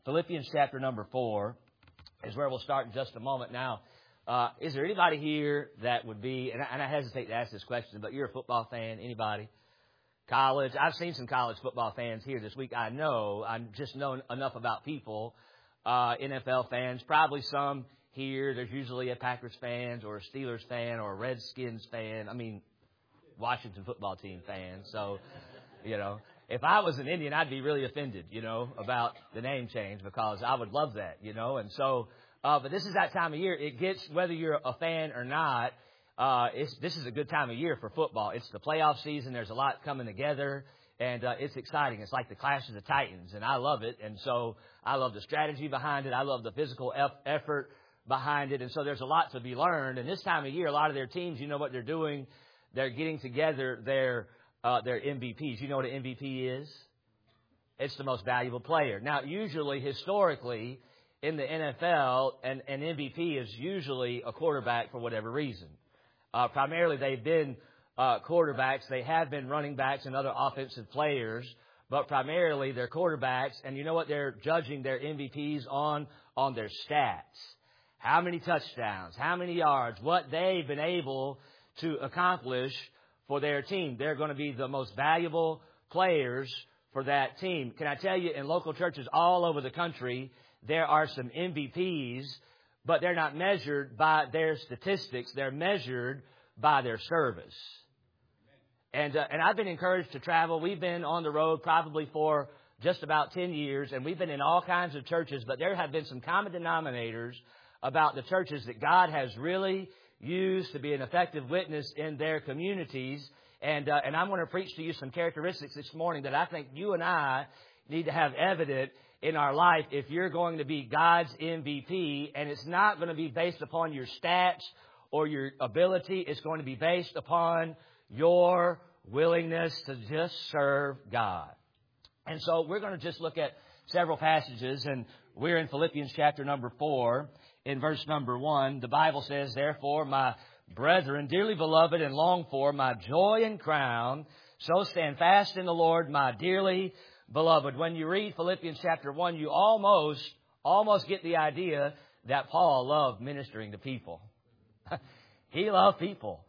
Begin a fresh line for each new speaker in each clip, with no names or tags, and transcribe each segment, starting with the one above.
Philippians chapter number 4 is where we'll start in just a moment. Now, is there anybody here that would be, and I hesitate to ask this question, but you're a football fan, anybody? College? I've seen some college football fans here this week. I just know enough about people. NFL fans, probably some here. There's usually a Packers fan or a Steelers fan or a Redskins fan. I mean, Washington football team fan. So, if I was an Indian, I'd be really offended, about the name change because I would love that, And so, but this is that time of year. It gets, whether you're a fan or not, this is a good time of year for football. It's the playoff season. There's a lot coming together, and it's exciting. It's like the Clash of the Titans, and I love it. And so I love the strategy behind it. I love the physical effort behind it. And so there's a lot to be learned. And this time of year, a lot of their teams, you know what they're doing? They're getting together their MVPs. You know what an MVP is? It's the most valuable player. Now, usually, historically, in the NFL, an MVP is usually a quarterback for whatever reason. Primarily, they've been quarterbacks. They have been running backs and other offensive players, but primarily they're quarterbacks. And you know what they're judging their MVPs on? On their stats. How many touchdowns, how many yards, what they've been able to accomplish for their team. They're going to be the most valuable players for that team. Can I tell you, in local churches all over the country, there are some MVPs, but they're not measured by their statistics. They're measured by their service. And I've been encouraged to travel. We've been on the road probably for just about 10 years, and we've been in all kinds of churches, but there have been some common denominators about the churches that God has really used to be an effective witness in their communities. And I'm going to preach to you some characteristics this morning that I think you and I need to have evident in our life if you're going to be God's MVP. And it's not going to be based upon your stats or your ability. It's going to be based upon your willingness to just serve God. And so we're going to just look at several passages, and we're in Philippians chapter number 4. In verse number 1, the Bible says, "Therefore, my brethren, dearly beloved and longed for, my joy and crown, so stand fast in the Lord, my dearly beloved." When you read Philippians chapter 1, you almost get the idea that Paul loved ministering to people. He loved people.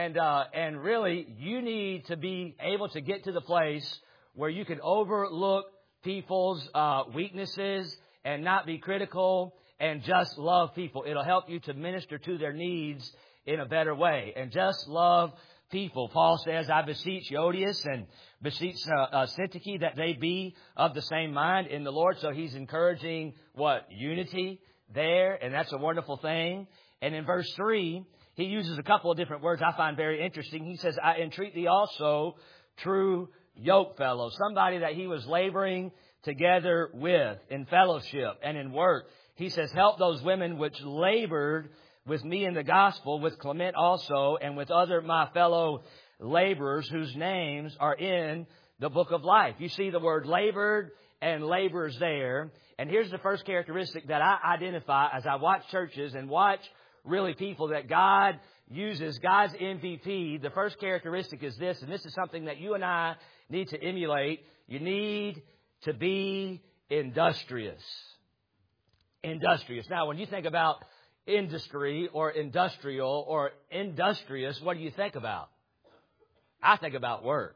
And really, you need to be able to get to the place where you can overlook people's weaknesses and not be critical and just love people. It'll help you to minister to their needs in a better way. And just love people. Paul says, "I beseech Euodias and beseech Syntyche that they be of the same mind in the Lord." So he's encouraging what? Unity there. And that's a wonderful thing. And in verse 3, he uses a couple of different words I find very interesting. He says, "I entreat thee also, true yoke fellow." Somebody that he was laboring together with in fellowship and in work. He says, "Help those women which labored with me in the gospel, with Clement also, and with other my fellow laborers whose names are in the book of life." You see the word labored and laborers there. And here's the first characteristic that I identify as I watch churches and watch really people that God uses, God's MVP. The first characteristic is this, and this is something that you and I need to emulate. You need to be industrious. Industrious. Now, when you think about industry or industrial or industrious, what do you think about? I think about work.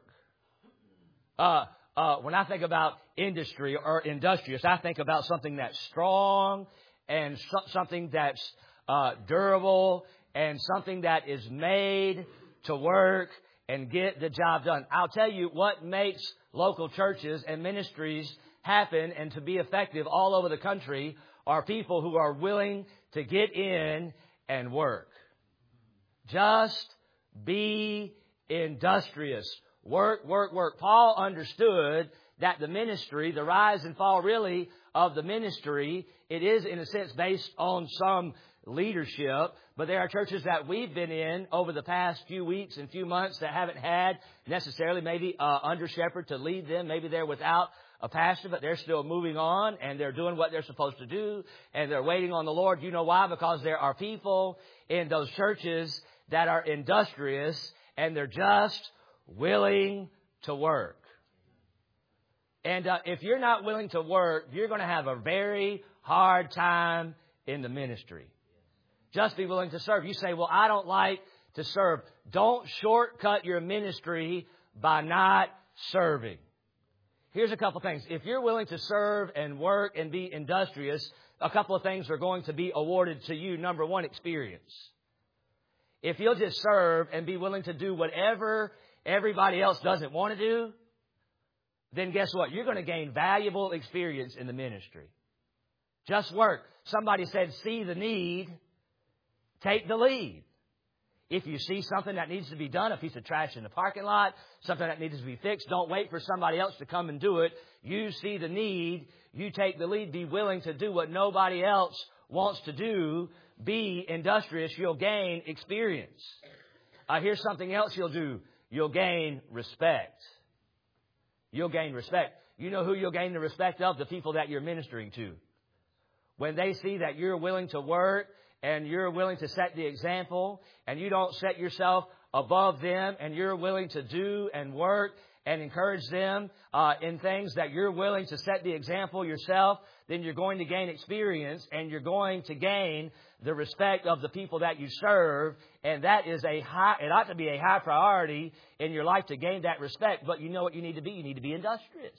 When I think about industry or industrious, I think about something that's strong and something that's durable and something that is made to work and get the job done. I'll tell you what makes local churches and ministries happen and to be effective all over the country are people who are willing to get in and work. Just be industrious. Work, work, work. Paul understood that the ministry, the rise and fall really of the ministry, it is in a sense based on some leadership, but there are churches that we've been in over the past few weeks and few months that haven't had necessarily maybe under shepherd to lead them. Maybe they're without a pastor, but they're still moving on and they're doing what they're supposed to do and they're waiting on the Lord. You know why? Because there are people in those churches that are industrious and they're just willing to work. And if you're not willing to work, you're going to have a very hard time in the ministry. Just be willing to serve. You say, well, I don't like to serve. Don't shortcut your ministry by not serving. Here's a couple things. If you're willing to serve and work and be industrious, a couple of things are going to be awarded to you. Number one, experience. If you'll just serve and be willing to do whatever everybody else doesn't want to do, then guess what? You're going to gain valuable experience in the ministry. Just work. Somebody said, see the need, take the lead. If you see something that needs to be done, a piece of trash in the parking lot, something that needs to be fixed, don't wait for somebody else to come and do it. You see the need, you take the lead, be willing to do what nobody else wants to do. Be industrious, you'll gain experience. Here's something else you'll do. You'll gain respect. You'll gain respect. You know who you'll gain the respect of? The people that you're ministering to. When they see that you're willing to work and you're willing to set the example and you don't set yourself above them and you're willing to do and work and encourage them in things that you're willing to set the example yourself, then you're going to gain experience and you're going to gain the respect of the people that you serve. And that is it ought to be a high priority in your life to gain that respect. But you know what you need to be? You need to be industrious.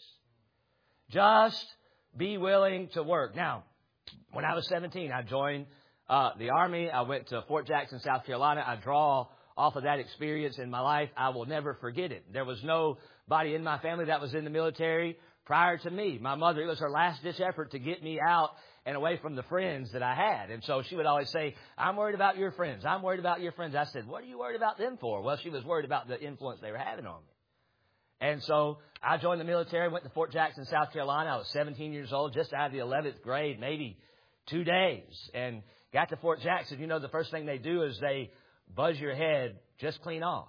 Just be willing to work. Now, when I was 17, I joined the Army. I went to Fort Jackson, South Carolina. I draw off of that experience in my life. I will never forget it. There was nobody in my family that was in the military prior to me. My mother, it was her last-ditch effort to get me out and away from the friends that I had. And so she would always say, I'm worried about your friends. I'm worried about your friends. I said, what are you worried about them for? Well, she was worried about the influence they were having on me. And so I joined the military, went to Fort Jackson, South Carolina. I was 17 years old, just out of the 11th grade, maybe 2 days. And got to Fort Jackson. You know, the first thing they do is they buzz your head just clean off.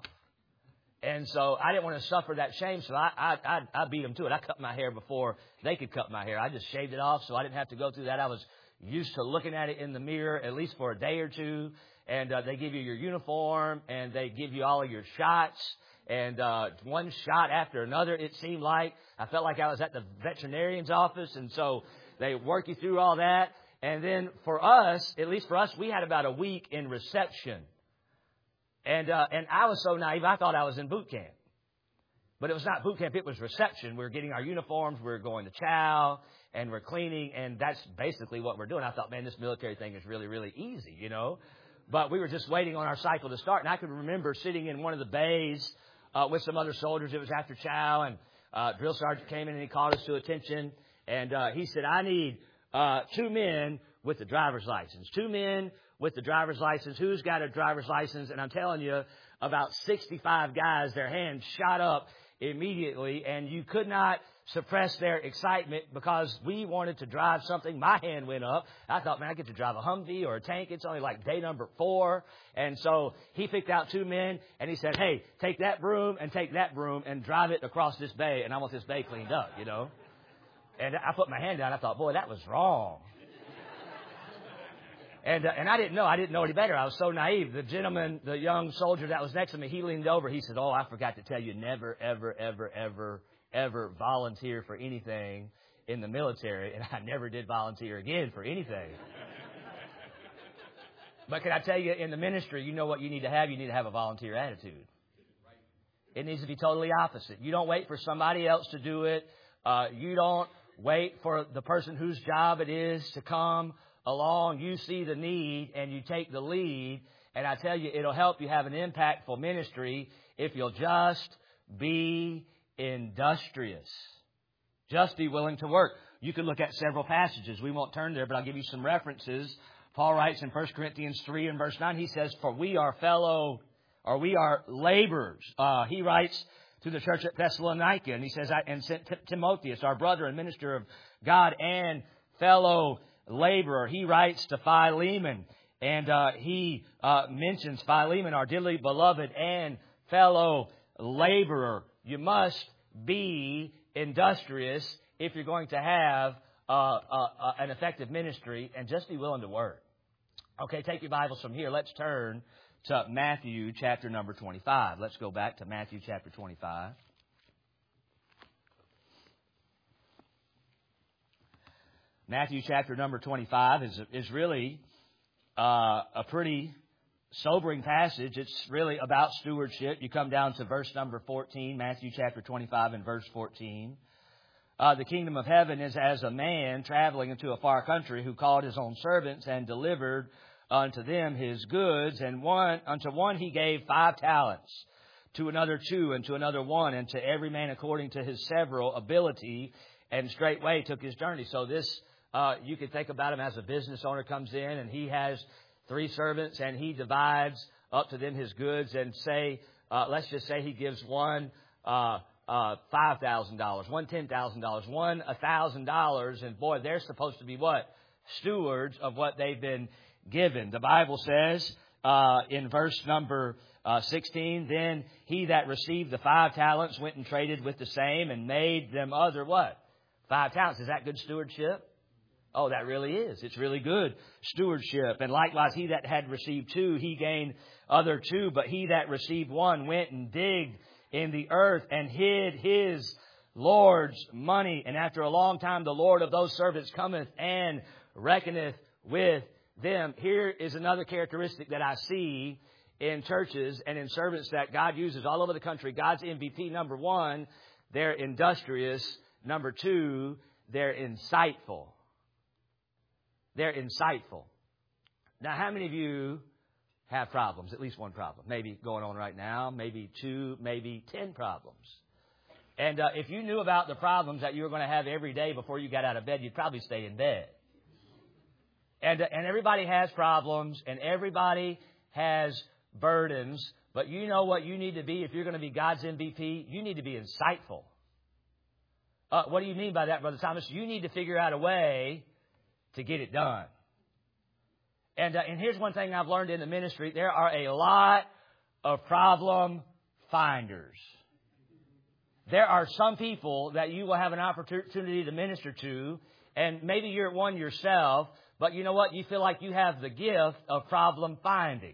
And so I didn't want to suffer that shame, so I beat them to it. I cut my hair before they could cut my hair. I just shaved it off so I didn't have to go through that. I was used to looking at it in the mirror at least for a day or two. And they give you your uniform, and they give you all of your shots. And one shot after another, it seemed like. I felt like I was at the veterinarian's office, and so they work you through all that. And then for us, at least for us, we had about a week in reception. And I was so naive, I thought I was in boot camp. But it was not boot camp, it was reception. We were getting our uniforms, we were going to chow, and we're cleaning, and that's basically what we're doing. I thought, man, this military thing is really, really easy, you know. But we were just waiting on our cycle to start. And I can remember sitting in one of the bays with some other soldiers. It was after chow, and drill sergeant came in and he called us to attention. And he said, I need 2 men with the driver's license. 2 men with the driver's license. Who's got a driver's license? And I'm telling you, about 65 guys, their hands shot up immediately, and you could not suppress their excitement because we wanted to drive something. My hand went up. I thought, man, I get to drive a Humvee or a tank. It's only like day number 4. And so he picked out 2 men, and he said, hey, take that broom and take that broom and drive it across this bay, and I want this bay cleaned up, you know. And I put my hand down. I thought, boy, that was wrong. And I didn't know any better. I was so naive. The gentleman, the young soldier that was next to me, he leaned over. He said, oh, I forgot to tell you, never, ever, ever, ever, ever volunteer for anything in the military. And I never did volunteer again for anything. But can I tell you, in the ministry, you know what you need to have? You need to have a volunteer attitude. It needs to be totally opposite. You don't wait for somebody else to do it. You don't wait for the person whose job it is to come along. You see the need and you take the lead. And I tell you, it'll help you have an impactful ministry if you'll just be industrious. Just be willing to work. You can look at several passages. We won't turn there, but I'll give you some references. Paul writes in 1 Corinthians 3 and verse 9, he says, for we are laborers. He writes to the church at Thessalonica, and he says, and sent Timotheus, our brother and minister of God and fellow laborer. He writes to Philemon, and he mentions Philemon, our dearly beloved and fellow laborer. You must be industrious if you're going to have an effective ministry, and just be willing to work. Okay, take your Bibles from here. Let's turn to Matthew chapter number 25. Let's go back to Matthew chapter 25. Matthew chapter number 25 is really a pretty sobering passage. It's really about stewardship. You come down to verse number 14, Matthew chapter 25 and verse 14. The kingdom of heaven is as a man traveling into a far country who called his own servants and delivered unto them his goods. And unto one he gave 5 talents, to another 2, and to another 1, and to every man according to his several ability, and straightway took his journey. So this, you could think about him as a business owner comes in, and he has 3 servants, and he divides up to them his goods, and let's just say he gives one $5,000, one $10,000, one $1,000, and boy, they're supposed to be what? Stewards of what they've been given. The Bible says in verse number 16, then he that received the 5 talents went and traded with the same and made them other what? 5 talents. Is that good stewardship? Oh, that really is. It's really good stewardship. And likewise, he that had received 2, he gained other 2. But he that received 1 went and digged in the earth and hid his Lord's money. And after a long time, the Lord of those servants cometh and reckoneth with them. Here is another characteristic that I see in churches and in servants that God uses all over the country. God's MVP, number 1, they're industrious. Number 2, they're insightful. They're insightful. Now, how many of you have problems? At least one problem. Maybe going on right now. Maybe 2, maybe 10 problems. And if you knew about the problems that you were going to have every day before you got out of bed, you'd probably stay in bed. And everybody has problems, and everybody has burdens. But you know what you need to be if you're going to be God's MVP? You need to be insightful. What do you mean by that, Brother Thomas? You need to figure out a way to get it done. And here's one thing I've learned in the ministry. There are a lot of problem finders. There are some people that you will have an opportunity to minister to, and maybe you're one yourself, but you know what? You feel like you have the gift of problem finding.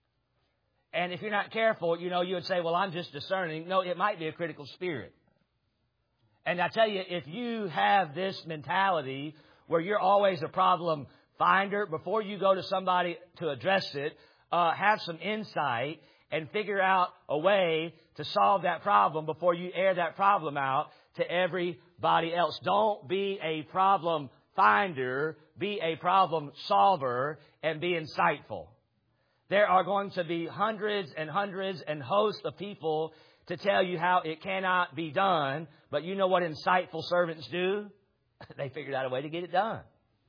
And if you're not careful, you would say, well, I'm just discerning. No, it might be a critical spirit. And I tell you, if you have this mentality where you're always a problem finder, before you go to somebody to address it, have some insight and figure out a way to solve that problem before you air that problem out to everybody else. Don't be a problem finder, be a problem solver, and be insightful. There are going to be hundreds and hosts of people to tell you how it cannot be done, but you know what insightful servants do? They figured out a way to get it done.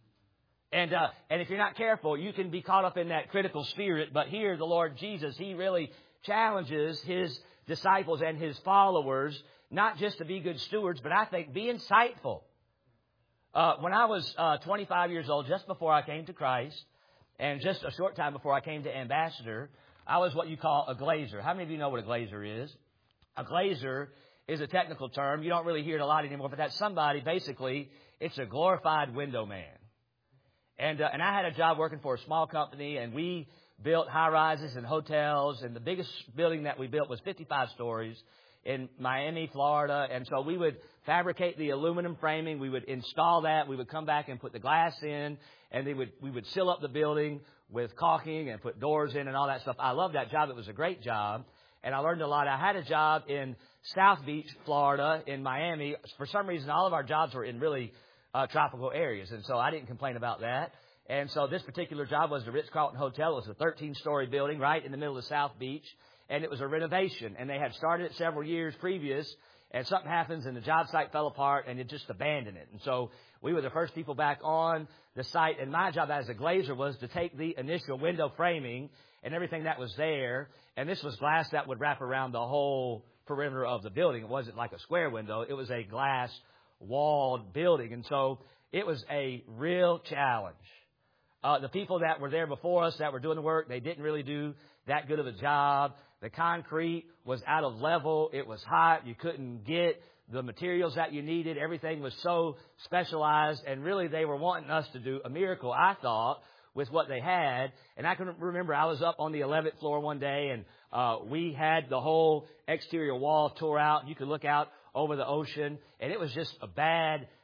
And if you're not careful, you can be caught up in that critical spirit. But here, the Lord Jesus, He really challenges His disciples and His followers not just to be good stewards, but I think be insightful. When I was 25 years old, just before I came to Christ, and just a short time before I came to Ambassador, I was what you call a glazer. How many of you know what a glazer is? A glazer is a technical term. You don't really hear it a lot anymore, but that's somebody, basically, it's a glorified window man. And I had a job working for a small company, and we built high-rises and hotels, and the biggest building that we built was 55 stories in Miami, Florida. And so we would fabricate the aluminum framing. We would install that. We would come back and put the glass in, and we would seal up the building with caulking and put doors in and all that stuff. I loved that job. It was a great job, and I learned a lot. I had a job in South Beach, Florida, in Miami. For some reason, all of our jobs were in really tropical areas, and so I didn't complain about that. And so this particular job was the Ritz-Carlton Hotel. It was a 13-story building right in the middle of South Beach, and it was a renovation. And they had started it several years previous, and something happens, and the job site fell apart, and it just abandoned it. And so we were the first people back on the site, and my job as a glazer was to take the initial window framing and everything that was there, and this was glass that would wrap around the whole perimeter of the building. It wasn't like a square window. It was a glass walled building, and so it was a real challenge. The people that were there before us that were doing the work, they didn't really do that good of a job. The concrete was out of level. It was hot. You couldn't get the materials that you needed. Everything was so specialized, and really they were wanting us to do a miracle, I thought, with what they had. And I can remember I was up on the 11th floor one day, and we had the whole exterior wall tore out. You could look out over the ocean, and it was just a bad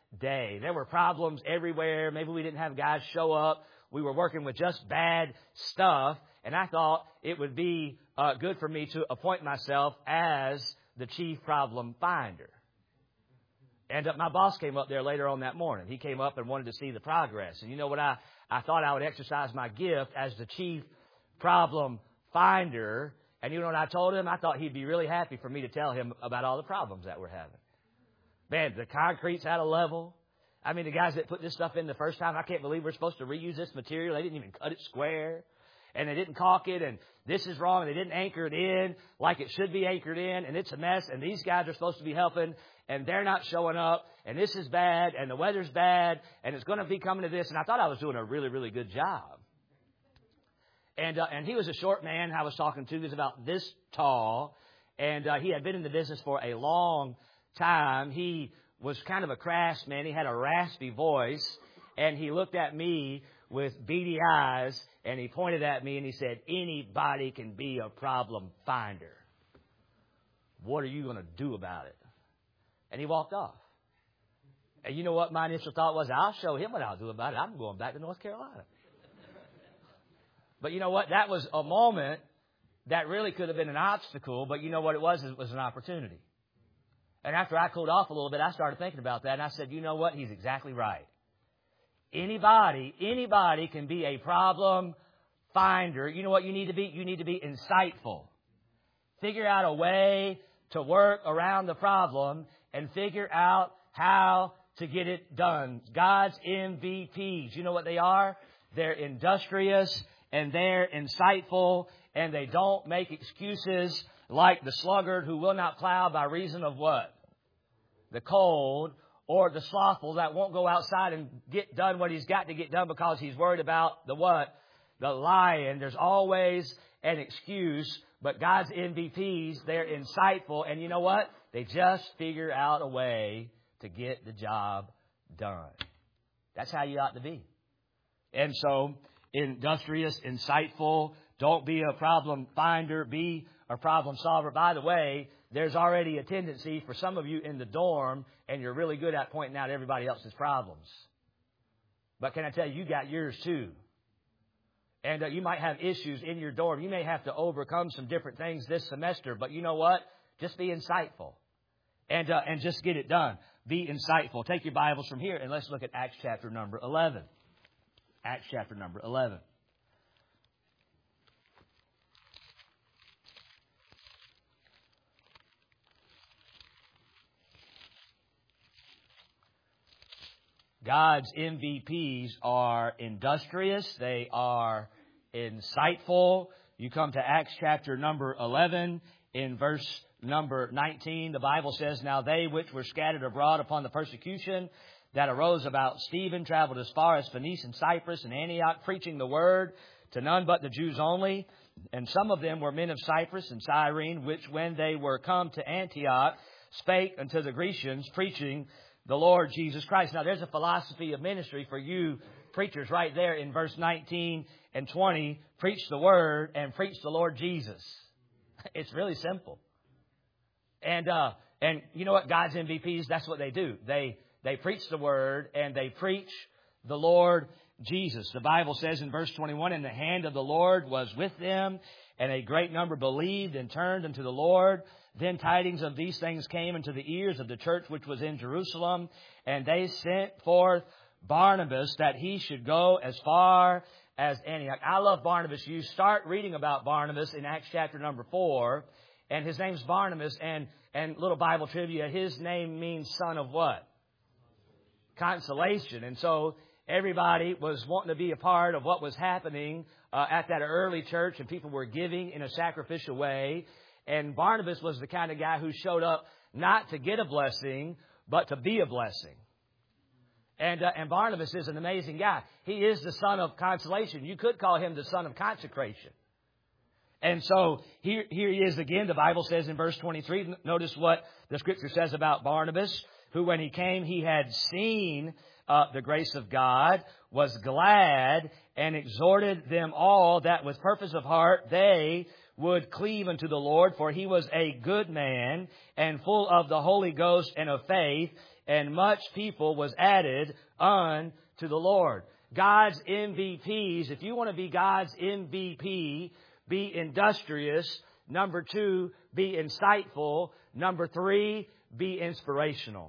day. There were problems everywhere. Maybe we didn't have guys show up. We were working with just bad stuff. And I thought it would be good for me to appoint myself as the chief problem finder. And my boss came up there later on that morning. He came up and wanted to see the progress. And you know what? I thought I would exercise my gift as the chief problem finder. And you know what I told him? I thought he'd be really happy for me to tell him about all the problems that we're having. Man, the concrete's out of level. I mean, the guys that put this stuff in the first time, I can't believe we're supposed to reuse this material. They didn't even cut it square. And they didn't caulk it. And this is wrong. They didn't anchor it in like it should be anchored in. And it's a mess. And these guys are supposed to be helping. And they're not showing up. And this is bad. And the weather's bad. And it's going to be coming to this. And I thought I was doing a really, really good job. And he was a short man I was talking to. He was about this tall. And he had been in the business for a long time. He was kind of a crass man. He had a raspy voice. And he looked at me with beady eyes. And he pointed at me and he said, anybody can be a problem finder. What are you going to do about it? And he walked off. And you know what my initial thought was? I'll show him what I'll do about it. I'm going back to North Carolina. But you know what? That was a moment that really could have been an obstacle. But you know what it was? It was an opportunity. And after I cooled off a little bit, I started thinking about that. And I said, you know what? He's exactly right. Anybody can be a problem finder. You know what you need to be? You need to be insightful. Figure out a way to work around the problem and figure out how to get it done. God's MVPs, you know what they are? They're industrious and they're insightful and they don't make excuses like the sluggard who will not plow by reason of what? The cold. Or the slothful that won't go outside and get done what he's got to get done because he's worried about the what? The lion. There's always an excuse. But God's MVPs, they're insightful. And you know what? They just figure out a way to get the job done. That's how you ought to be. And so, industrious, insightful. Don't be a problem finder. Be a problem solver. By the way, there's already a tendency for some of you in the dorm, and you're really good at pointing out everybody else's problems. But can I tell you, you got yours too. And you might have issues in your dorm. You may have to overcome some different things this semester. But you know what? Just be insightful. And just get it done. Be insightful. Take your Bibles from here and let's look at Acts chapter number 11. Acts chapter number 11. God's MVPs are industrious. They are insightful. You come to Acts chapter number 11 in verse number 19. The Bible says, now they which were scattered abroad upon the persecution that arose about Stephen traveled as far as Phoenice and Cyprus and Antioch, preaching the word to none but the Jews only. And some of them were men of Cyprus and Cyrene, which when they were come to Antioch, spake unto the Grecians, preaching the Lord Jesus Christ. Now, there's a philosophy of ministry for you preachers right there in verse 19 and 20. Preach the word and preach the Lord Jesus. It's really simple. And you know what? God's MVPs, that's what they do. They preach the word and they preach the Lord Jesus. The Bible says in verse 21, and the hand of the Lord was with them, and a great number believed and turned unto the Lord. Then tidings of these things came into the ears of the church which was in Jerusalem, and they sent forth Barnabas that he should go as far as Antioch. I love Barnabas. You start reading about Barnabas in Acts chapter number 4, and his name's Barnabas, and little Bible trivia, his name means son of what? Consolation. And so everybody was wanting to be a part of what was happening at that early church, and people were giving in a sacrificial way. And Barnabas was the kind of guy who showed up not to get a blessing, but to be a blessing. And Barnabas is an amazing guy. He is the son of consolation. You could call him the son of consecration. And so here he is again. The Bible says in verse 23, notice what the Scripture says about Barnabas, who when he came, he had seen the grace of God, was glad, and exhorted them all that with purpose of heart they would cleave unto the Lord, for he was a good man and full of the Holy Ghost and of faith, and much people was added unto the Lord. God's MVPs, if you want to be God's MVP, be industrious. Number 2, be insightful. Number 3, be inspirational.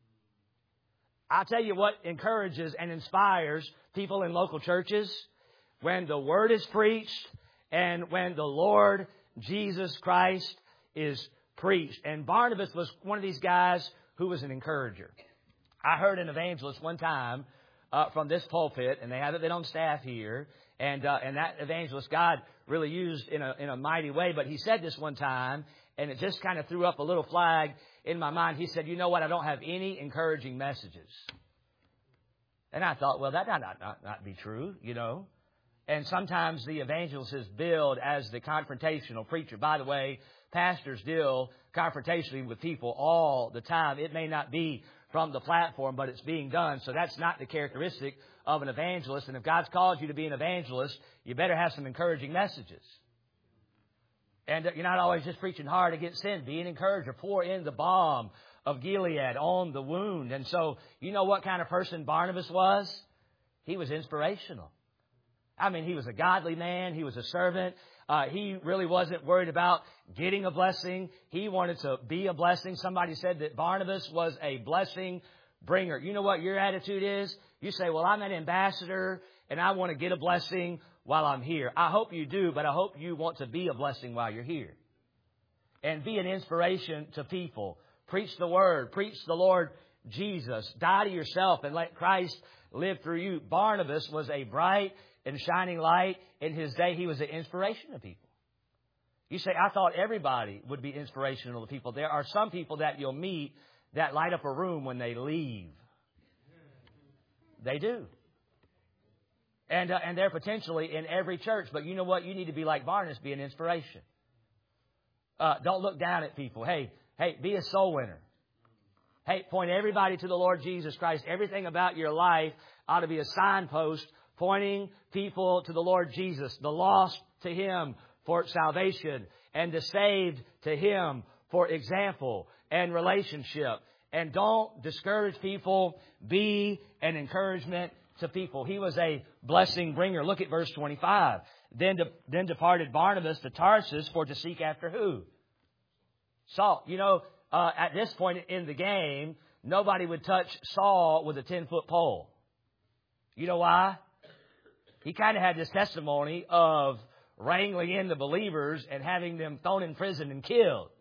I'll tell you what encourages and inspires people in local churches: when the Word is preached and when the Lord Jesus Christ is preached. And Barnabas was one of these guys who was an encourager. I heard an evangelist one time from this pulpit, and they haven't been on staff here, and that evangelist God really used in a mighty way. But he said this one time, and it just kind of threw up a little flag in my mind. He said, "You know what? I don't have any encouraging messages." And I thought, well, that not be true, you know. And sometimes the evangelist is billed as the confrontational preacher. By the way, pastors deal confrontationally with people all the time. It may not be from the platform, but it's being done. So that's not the characteristic of an evangelist. And if God's called you to be an evangelist, you better have some encouraging messages. And you're not always just preaching hard against sin. Be an encourager. Pour in the balm of Gilead on the wound. And so, you know what kind of person Barnabas was? He was inspirational. I mean, he was a godly man. He was a servant. He really wasn't worried about getting a blessing. He wanted to be a blessing. Somebody said that Barnabas was a blessing bringer. You know what your attitude is? You say, well, I'm an ambassador and I want to get a blessing while I'm here. I hope you do, but I hope you want to be a blessing while you're here. And be an inspiration to people. Preach the Word. Preach the Lord Jesus. Die to yourself and let Christ live through you. Barnabas was a bright and shining light. In his day, he was an inspiration to people. You say, I thought everybody would be inspirational to people. There are some people that you'll meet that light up a room when they leave. They do. And they're potentially in every church. But you know what? You need to be like Barnabas, be an inspiration. Don't look down at people. Hey, be a soul winner. Hey, point everybody to the Lord Jesus Christ. Everything about your life ought to be a signpost pointing people to the Lord Jesus, the lost to Him for salvation, and the saved to Him for example and relationship. And don't discourage people. Be an encouragement to people. He was a blessing bringer. Look at verse 25. Then departed Barnabas to Tarsus for to seek after who? Saul. You know, at this point in the game, nobody would touch Saul with a 10-foot pole. You know why? He kind of had this testimony of wrangling in the believers and having them thrown in prison and killed.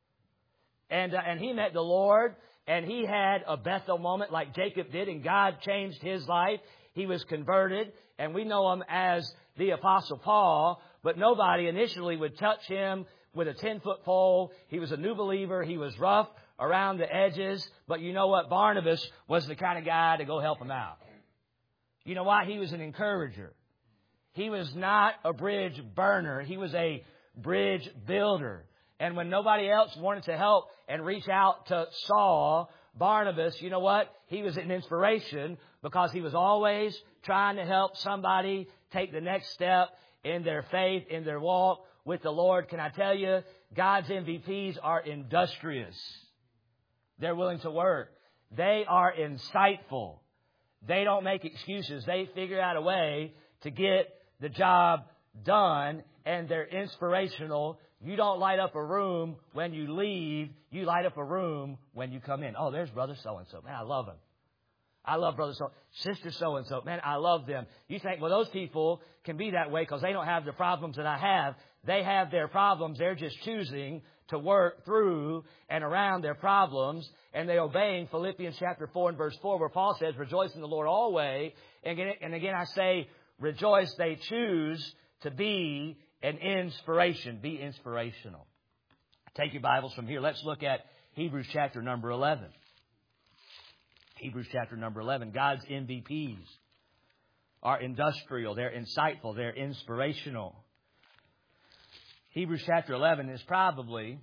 And he met the Lord, and he had a Bethel moment like Jacob did, and God changed his life. He was converted, and we know him as the Apostle Paul, but nobody initially would touch him with a 10-foot pole. He was a new believer. He was rough around the edges, but you know what? Barnabas was the kind of guy to go help him out. You know why? He was an encourager. He was not a bridge burner. He was a bridge builder. And when nobody else wanted to help and reach out to Saul, Barnabas, you know what? He was an inspiration because he was always trying to help somebody take the next step in their faith, in their walk with the Lord. Can I tell you, God's MVPs are industrious. They're willing to work. They are insightful. They don't make excuses. They figure out a way to get the job done, and they're inspirational. You don't light up a room when you leave. You light up a room when you come in. Oh, there's Brother So-and-so. Man, I love him. I love Brother So. Sister So-and-so. Man, I love them. You think, well, those people can be that way because they don't have the problems that I have. They have their problems. They're just choosing to work through and around their problems. And they're obeying Philippians chapter 4 and verse 4, where Paul says, rejoice in the Lord always. And again, I say, rejoice. They choose to be an inspiration. Be inspirational. Take your Bibles from here. Let's look at Hebrews chapter number 11. Hebrews chapter number 11. God's MVPs are industrial. They're insightful. They're inspirational. Hebrews chapter 11 is probably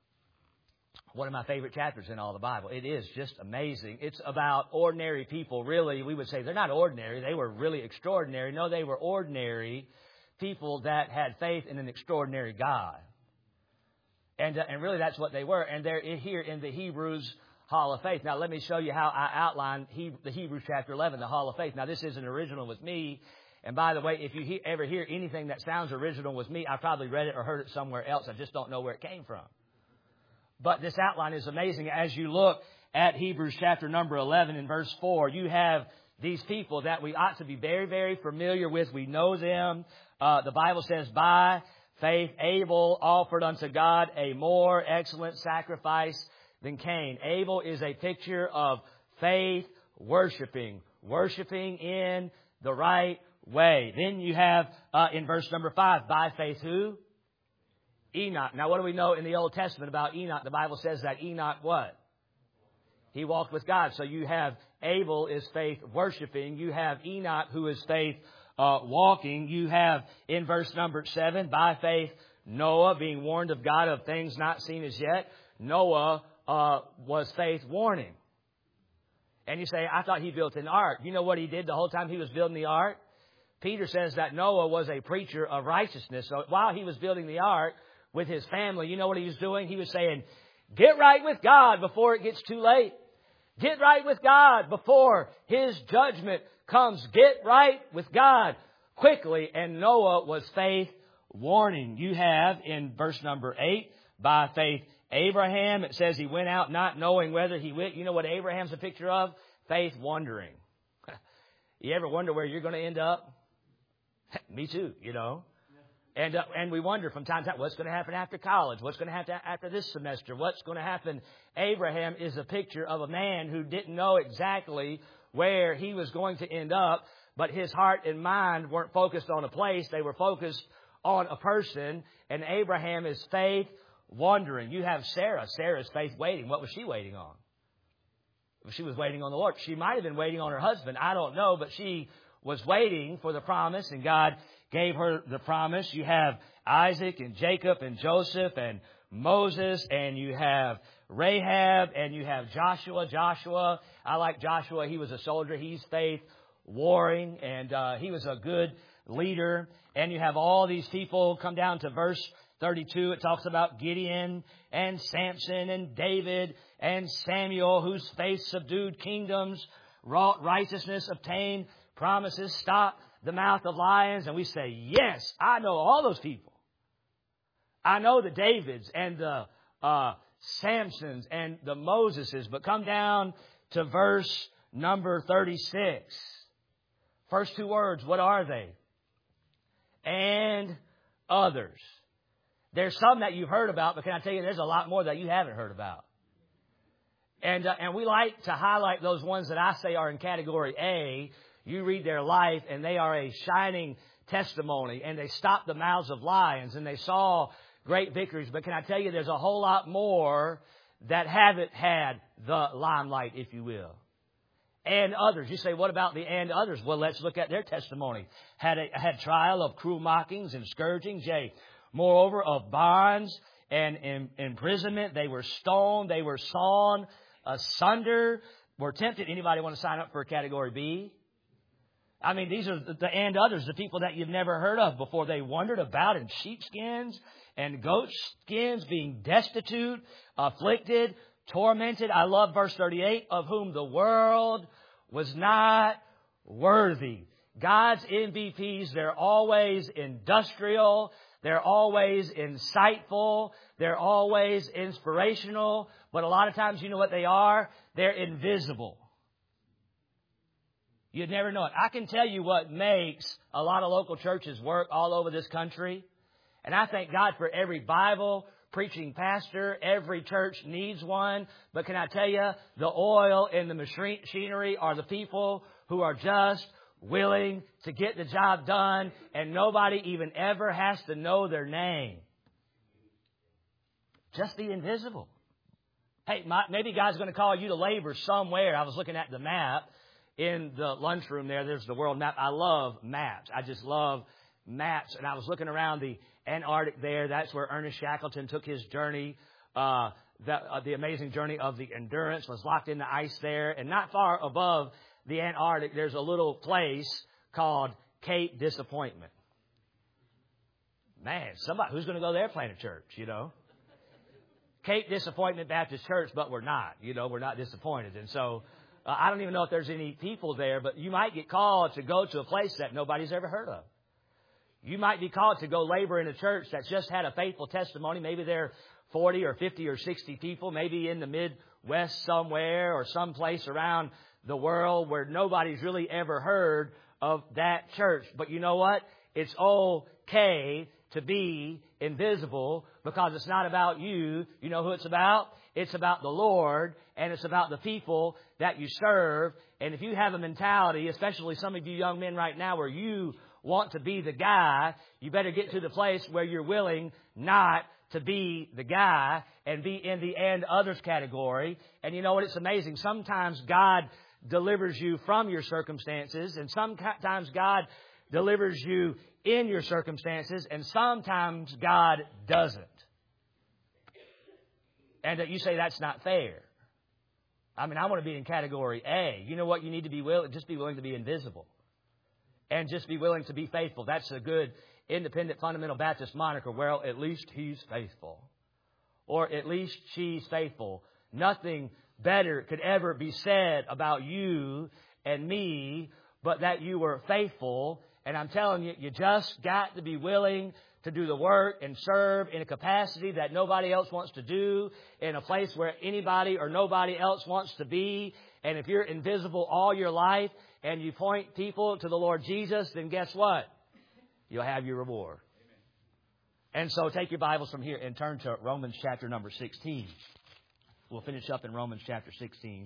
one of my favorite chapters in all the Bible. It is just amazing. It's about ordinary people. Really, we would say they're not ordinary. They were really extraordinary. No, they were ordinary people that had faith in an extraordinary God. And really that's what they were. And they're here in the Hebrews Hall of Faith. Now, let me show you how I outline the Hebrews chapter 11, the Hall of Faith. Now, this isn't original with me. And by the way, if you ever hear anything that sounds original with me, I probably read it or heard it somewhere else. I just don't know where it came from. But this outline is amazing. As you look at Hebrews chapter number 11 and verse 4, you have these people that we ought to be very, very familiar with. We know them. The Bible says, by faith, Abel offered unto God a more excellent sacrifice than Cain. Abel is a picture of faith worshiping in the right way. Then you have in verse number 5, by faith who? Enoch. Now, what do we know in the Old Testament about Enoch? The Bible says that Enoch what? He walked with God. So you have Abel is faith worshiping. You have Enoch who is faith walking. You have in verse number 7, by faith Noah, being warned of God of things not seen as yet. Noah was faith warning. And you say, I thought he built an ark. You know what he did the whole time he was building the ark? Peter says that Noah was a preacher of righteousness. So while he was building the ark with his family, you know what he was doing? He was saying, get right with God before it gets too late. Get right with God before His judgment comes. Get right with God quickly. And Noah was faith warning. You have in verse number 8, by faith Abraham, it says he went out not knowing whether he went. You know what Abraham's a picture of? Faith wandering. You ever wonder where you're going to end up? Me too, you know. And we wonder from time to time, what's going to happen after college? What's going to happen after this semester? What's going to happen? Abraham is a picture of a man who didn't know exactly where he was going to end up, but his heart and mind weren't focused on a place. They were focused on a person, and Abraham is faith wandering. You have Sarah. Sarah's faith waiting. What was she waiting on? She was waiting on the Lord. She might have been waiting on her husband. I don't know, but she was waiting for the promise, and God gave her the promise. You have Isaac and Jacob and Joseph and Moses, and you have Rahab, and you have Joshua. Joshua, I like Joshua. He was a soldier. He's faith warring, and he was a good leader. And you have all these people. Come down to verse 32. It talks about Gideon and Samson and David and Samuel, whose faith subdued kingdoms, wrought righteousness, obtained promises, stopped the mouth of lions. And we say, yes, I know all those people. I know the Davids and the Samsons and the Moseses. But come down to verse number 36. First two words, what are they? And others. There's some that you've heard about, but can I tell you, there's a lot more that you haven't heard about. And we like to highlight those ones that I say are in category A. You read their life, and they are a shining testimony, and they stopped the mouths of lions, and they saw great victories. But can I tell you, there's a whole lot more that haven't had the limelight, if you will. And others. You say, what about the and others? Well, let's look at their testimony. Had trial of cruel mockings and scourgings, yea, moreover of bonds and imprisonment. They were stoned. They were sawn asunder. Were tempted. Anybody want to sign up for category B? I mean, these are the and others, the people that you've never heard of before. They wandered about in sheepskins and goat skins, being destitute, afflicted, tormented. I love verse 38, of whom the world was not worthy. God's MVPs, they're always industrial. They're always insightful. They're always inspirational. But a lot of times, you know what they are? They're invisible. You'd never know it. I can tell you what makes a lot of local churches work all over this country. And I thank God for every Bible preaching pastor. Every church needs one. But can I tell you, the oil in the machinery are the people who are just willing to get the job done, and nobody even ever has to know their name. Just the invisible. Hey, maybe God's going to call you to labor somewhere. I was looking at the map in the lunchroom there. There's the world map. I love maps. I just love maps. And I was looking around the Antarctic there. That's where Ernest Shackleton took his journey. The amazing journey of the Endurance was locked in the ice there. And not far above the Antarctic, there's a little place called Cape Disappointment. Man, somebody who's going to go there plant a church, you know? Cape Disappointment Baptist Church, but we're not. We're not disappointed. And so I don't even know if there's any people there, but you might get called to go to a place that nobody's ever heard of. You might be called to go labor in a church that's just had a faithful testimony. Maybe there are 40 or 50 or 60 people, maybe in the Midwest somewhere or someplace around the world where nobody's really ever heard of that church. But you know what? It's okay to be invisible because it's not about you. You know who it's about? It's about the Lord, and it's about the people that you serve. And if you have a mentality, especially some of you young men right now, where you want to be the guy, you better get to the place where you're willing not to be the guy and be in the and others category. And you know what? It's amazing. Sometimes God delivers you from your circumstances, and sometimes God delivers you in your circumstances, and sometimes God doesn't. And that you say that's not fair. I mean, I want to be in category A. You know what? You need to be willing, just be willing to be invisible. And just be willing to be faithful. That's a good independent fundamental Baptist moniker. Well, at least he's faithful. Or at least she's faithful. Nothing better could ever be said about you and me, but that you were faithful. And I'm telling you, you just got to be willing to do the work and serve in a capacity that nobody else wants to do, in a place where anybody or nobody else wants to be. And if you're invisible all your life and you point people to the Lord Jesus, then guess what? You'll have your reward. And so take your Bibles from here and turn to Romans chapter number 16. We'll finish up in Romans chapter 16.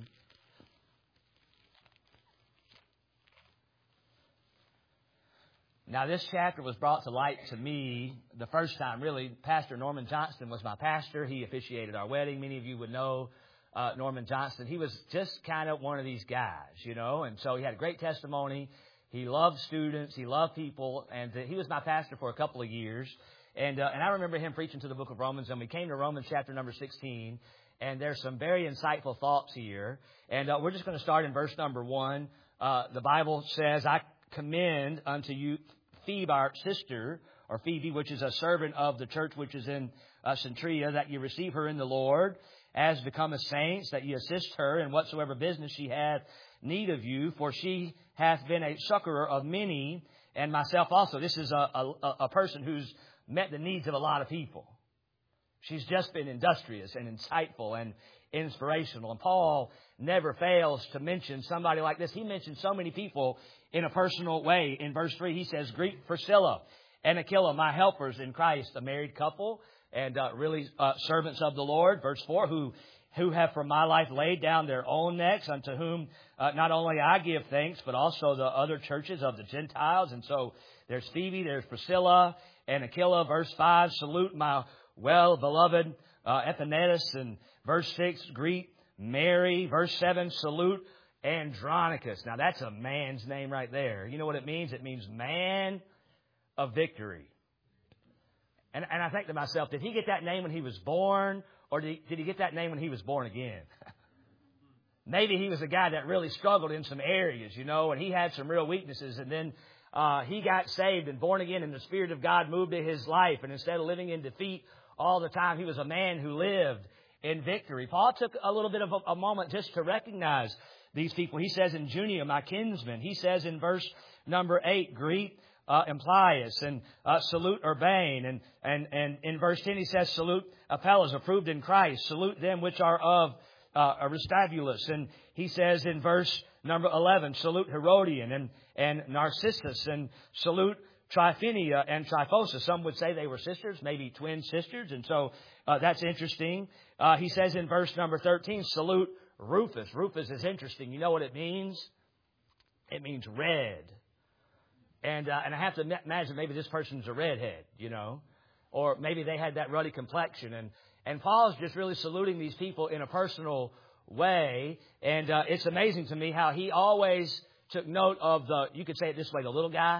Now, this chapter was brought to light to me the first time, really. Pastor Norman Johnston was my pastor. He officiated our wedding. Many of you would know Norman Johnston. He was just kind of one of these guys, and so he had a great testimony. He loved students. He loved people. And he was my pastor for a couple of years. And I remember him preaching to the book of Romans. And we came to Romans chapter number 16. And there's some very insightful thoughts here. And we're just going to start in verse number 1. The Bible says, I commend unto you Phoebe, our sister, or Phoebe, which is a servant of the church which is in Centria, that you receive her in the Lord, as becometh saints, that ye assist her in whatsoever business she hath need of you, for she hath been a succorer of many, and myself also. This is a person who's met the needs of a lot of people. She's just been industrious and insightful and inspirational. And Paul never fails to mention somebody like this. He mentions so many people in a personal way. In verse 3, he says, Greet Priscilla and Aquila, my helpers in Christ, a married couple and really servants of the Lord. Verse 4, who have for my life laid down their own necks, unto whom not only I give thanks, but also the other churches of the Gentiles. And so there's Phoebe, there's Priscilla and Aquila. Verse 5, salute my well-beloved Epaenetus. And verse 6, greet Mary. Verse 7, salute Andronicus. Now, that's a man's name right there. You know what it means? It means man of victory. And I think to myself, did he get that name when he was born, or did he get that name when he was born again? Maybe he was a guy that really struggled in some areas, and he had some real weaknesses, and then he got saved and born again, and the Spirit of God moved to his life, and instead of living in defeat all the time, he was a man who lived in victory. Paul took a little bit of a moment just to recognize these people. He says in Junia, my kinsman. He says in verse number 8, greet Amplias and salute Urbane. And in verse 10 he says, salute Apelles, approved in Christ. Salute them which are of Aristobulus. And he says in verse number 11, salute Herodian and Narcissus, and salute Tryphenia and Tryphosa. Some would say they were sisters, maybe twin sisters. And so that's interesting. He says in verse number 13, salute Rufus. Rufus is interesting. You know what it means? It means red. And I have to imagine maybe this person's a redhead, or maybe they had that ruddy complexion. And Paul's just really saluting these people in a personal way. And it's amazing to me how he always took note of you could say it this way, the little guy.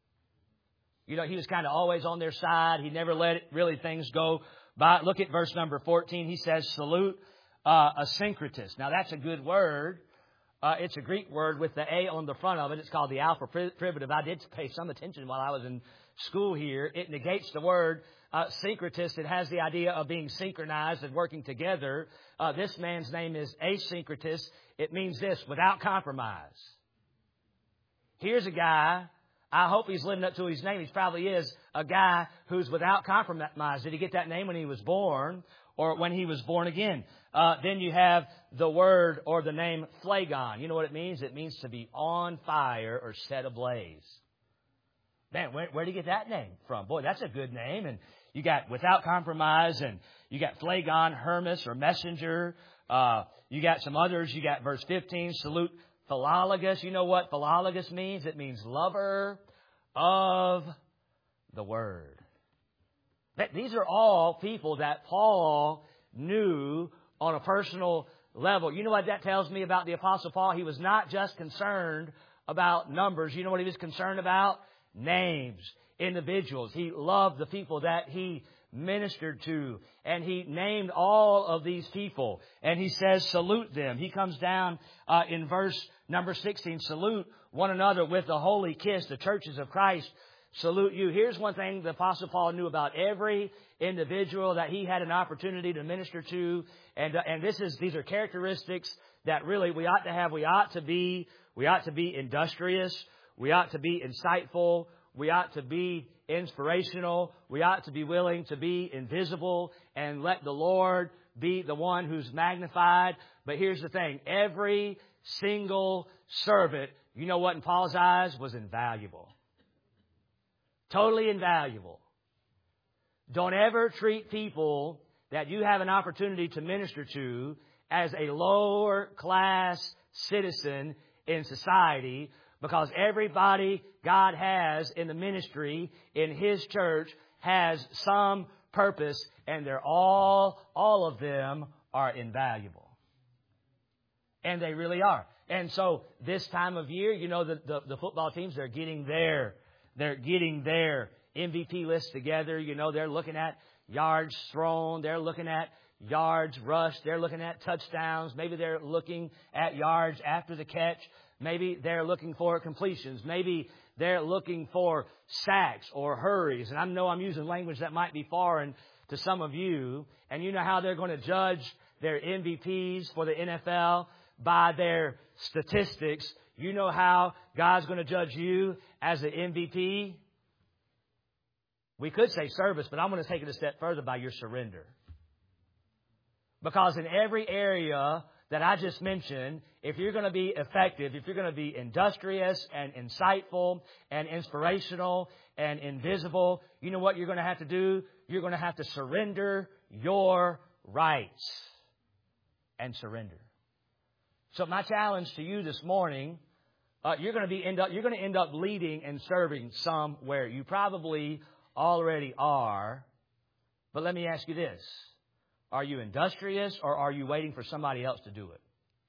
He was kind of always on their side. He never let really things go by. Look at verse number 14. He says, salute Asyncritus. Now, that's a good word. It's a Greek word with the A on the front of it. It's called the alpha privative. I did pay some attention while I was in school here. It negates the word syncretist. It has the idea of being synchronized and working together. This man's name is asyncretist. It means this, without compromise. Here's a guy, I hope he's living up to his name. He probably is a guy who's without compromise. Did he get that name when he was born or when he was born again? Then you have the word or the name phlegon. You know what it means? It means to be on fire or set ablaze. Man, where did he get that name from? Boy, that's a good name. And you got without compromise, and you got phlegon, Hermes, or messenger. You got some others. You got verse 15, salute Philologus. You know what Philologus means? It means lover of the word. These are all people that Paul knew on a personal level. You know what that tells me about the Apostle Paul? He was not just concerned about numbers. You know what he was concerned about? Names, individuals. He loved the people that he ministered to, and he named all of these people, and he says, salute them. He comes down in verse number 16, salute one another with a holy kiss. The churches of Christ salute you. Here's one thing the Apostle Paul knew about every individual that he had an opportunity to minister to, and these are characteristics that really we ought to have. We ought to be industrious. We ought to be insightful. We ought to be inspirational. We ought to be willing to be invisible and let the Lord be the one who's magnified. But here's the thing. Every single servant, you know what in Paul's eyes, was invaluable. Totally invaluable. Don't ever treat people that you have an opportunity to minister to as a lower class citizen in society, because everybody God has in the ministry in His church has some purpose, and they're all of them are invaluable. And they really are. And so this time of year, you know, the football teams, they're getting their MVP list together. You know, they're looking at yards thrown. They're looking at yards rushed. They're looking at touchdowns. Maybe they're looking at yards after the catch. Maybe they're looking for completions. Maybe they're looking for sacks or hurries. And I know I'm using language that might be foreign to some of you. And you know how they're going to judge their MVPs for the NFL by their statistics. You know how God's going to judge you as an MVP? We could say service, but I'm going to take it a step further by your surrender. Because in every area that I just mentioned, if you're going to be effective, if you're going to be industrious and insightful and inspirational and invisible, you know what you're going to have to do? You're going to have to surrender your rights and surrender. So my challenge to you this morning, you're going to end up leading and serving somewhere. You probably already are. But let me ask you this. Are you industrious, or are you waiting for somebody else to do it?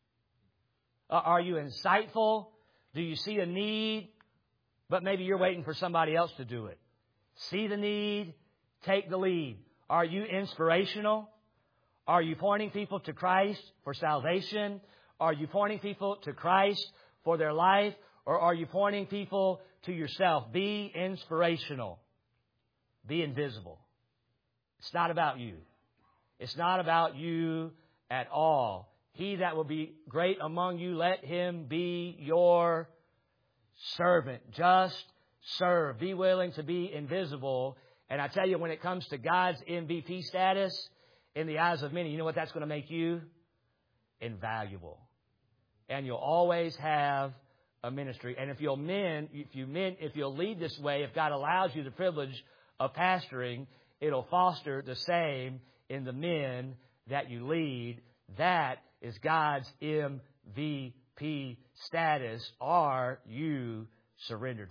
Are you insightful? Do you see a need, but maybe you're waiting for somebody else to do it? See the need, take the lead. Are you inspirational? Are you pointing people to Christ for salvation? Are you pointing people to Christ for their life? Or are you pointing people to yourself? Be inspirational. Be invisible. It's not about you. It's not about you at all. He that will be great among you, let him be your servant. Just serve. Be willing to be invisible. And I tell you, when it comes to God's MVP status in the eyes of many, you know what that's going to make you? Invaluable. And you'll always have a ministry. And if you'll lead this way, if God allows you the privilege of pastoring, it'll foster the same in the men that you lead. That is God's MVP status. Are you surrendered?